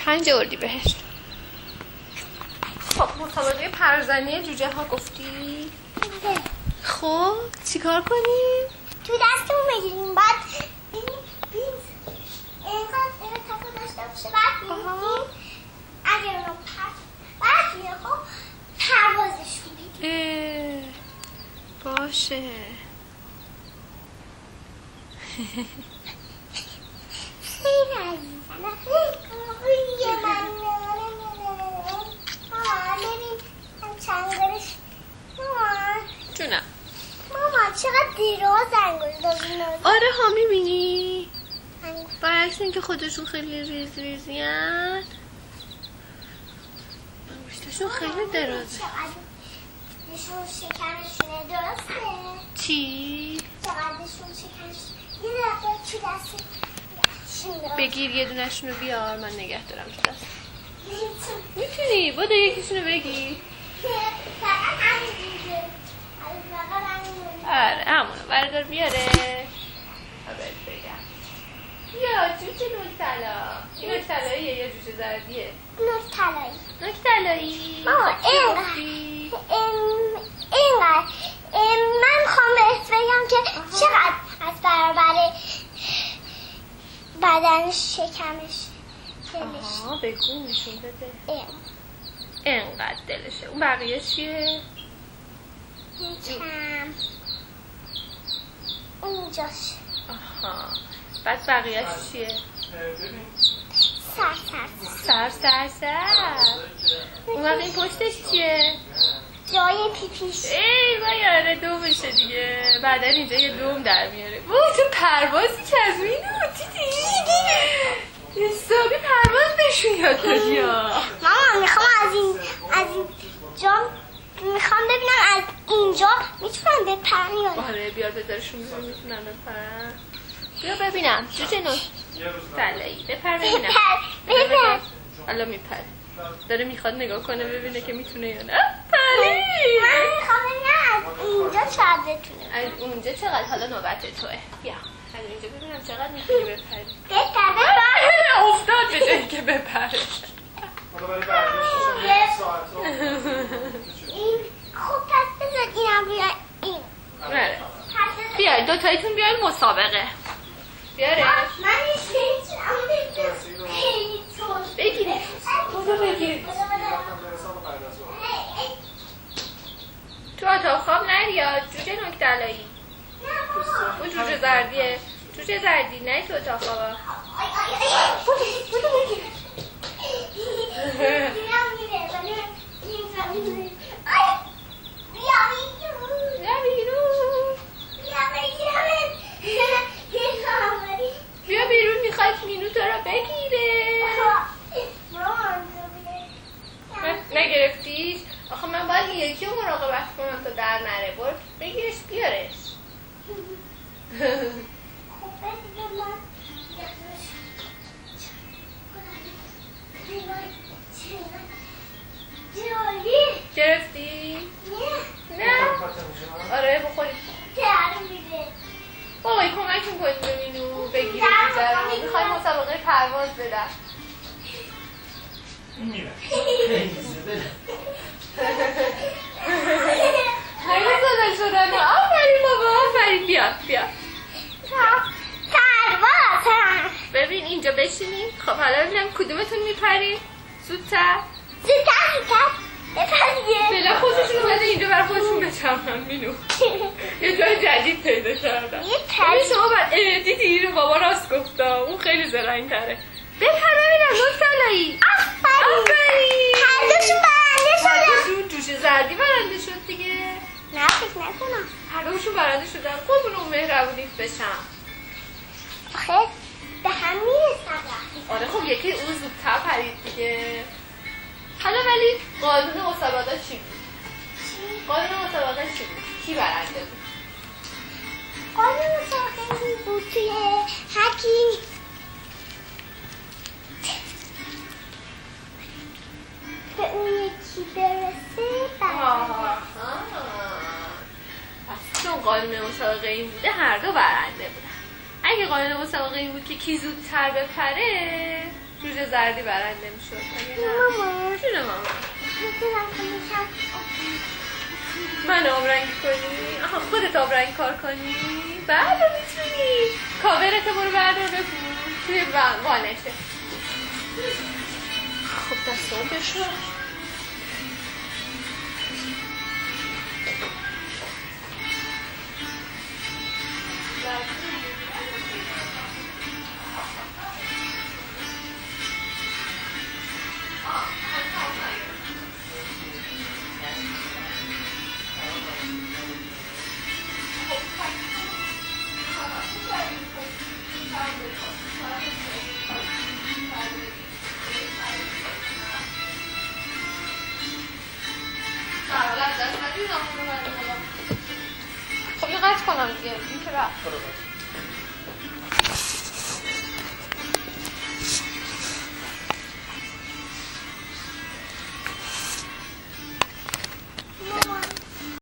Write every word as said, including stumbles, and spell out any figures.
پنج اردیبهشت. خب مسابقه پرزنی جوجه ها گفتی؟ خب چیکار کنیم؟ تو دستمون بگیریم بعد اینقدر این تکو داشته باشه بعد میگیم اگر اونو پرد بعد میگه خب پروازشون بگیریم. باشه. خیلی عزیزم خیلی من ماما ببین هم چنگرش ماما جونم ماما چقدر دیروز انگل دازی آره ها میبینی؟ برعکس این که خودشون خیلی ریز ریزی هن انگشتشون خیلی درازه. چقدرشون شکمشونه درسته؟ چی؟ چقدرشون شکمش یه دفعه چی دسته بگیر یه دونشون رو بیار من نگه دارم تو دست. میتونی بوده یکیشون رو بگیر. آره همونو بردار بیاره. بهت بگم یا جوجه نوک طلا. این نوک طلاییه یا جوجه زردیه؟ نوک طلایی. نوک طلایی. ماما اینقدر اینقدر من میخوام بهت بگم که چقدر از برابر بدنش شکمش دلش. آها بگو نشون بده. این اینقدر دلشه. اون بقیه چیه؟ کم اونجاش. آها بعد بقیهش چیه؟ سر سر سر سر سر. اون وقت این پشتش چیه؟ جای پیپیش. ای وای آره دومشه دیگه. بعدا اینجا یه دوم در میاره. وای تو پروازی که از اینو دیدی؟ حسابی پرواز بهشون یاد دادی ها. ماما میخوام از این از این جا میخوام ببینم از اینجا میتونم بپرن یا نه. آره بیار بذارشون ببینم میتونم بپرن. بیا ببینم جوجه نوک طلایی بپر ببینم. بپر بپر. الان میپره. داره میخواد نگاه کنه ببینه که میتونه یا نه. پری من میخوام ببینم از اینجا چقدر بتونه. از اونجا چقدر حالا نوبت توه. بیا از اینجا ببینم چقدر میتونی بپری. بپر بپر. افتاد به جایی که بپره. این خوب پس بذار اینم بیای این. بله بیای دوتاییتون بیاین مسابقه. بیاره من نمیتونم بگیری بودو بگیر تو اتاق خواب نریا جوجه نوک طلایی. اون جوجه زردیه. جوجه زردی نه تو اتاق خواب. بودو بگیر بیا بیرون بیا بیرون میخواد مینو تو رو بگیره. نگرفتیش؟ آخه من باید یکی رو مراقبت کنم تا در نره. برو بگیرش بیارش. گرفتی؟ نه آره بخورید بابایی کمکتون کنید به مینو بگیره بیزارم. میخوای مسابقه پرواز بدم. خیلی زده شدن. آفرین بابا آفرین. بیا بیا پرواز. ببین اینجا بشینیم. خب حالا ببینم کدومتون میپرید زودتر. زودتر زودتر بپریه. فعلا خودشون اومده اینجا بر خودشون بچرخن مینو. یه جای جدید پیدا کردم. ببین شما بعد دیدی اینو بابا راست گفتا. اون خیلی زرنگ تره. بپر ببینم نوک طلایی. آفرین هر دوشون برنده شدن. هر دوشون جوجه زردی برنده شد دیگه. نه فکر نکنم. هر دوشون برنده شدن. قربون اون مهربونیت بشم. آخه به هم میرسن. آره خب یکی اون زودتر پرید دیگه. حالا ولی قانون مسابقه چی بود؟ چی؟ قانون مسابقه چی بود؟ کی برنده بود؟ قانون مسابقه این بود توی هرکی به اون یکی برسه برنده. پس چون قانون مسابقه این بوده هر دو برنده بودن. اگه قانون مسابقه این بود که کی زودتر بپره جوجه زردی برنده میشد. ماما جونه ماما میتونم کنم من آبرنگی کنی؟ آها خودت آبرنگی کار کنی؟ بله میتونی. کاورت برو بردار بپوش توی وانشه. خب دستان بشور. خب این قطع کنم دیگه این که رفت.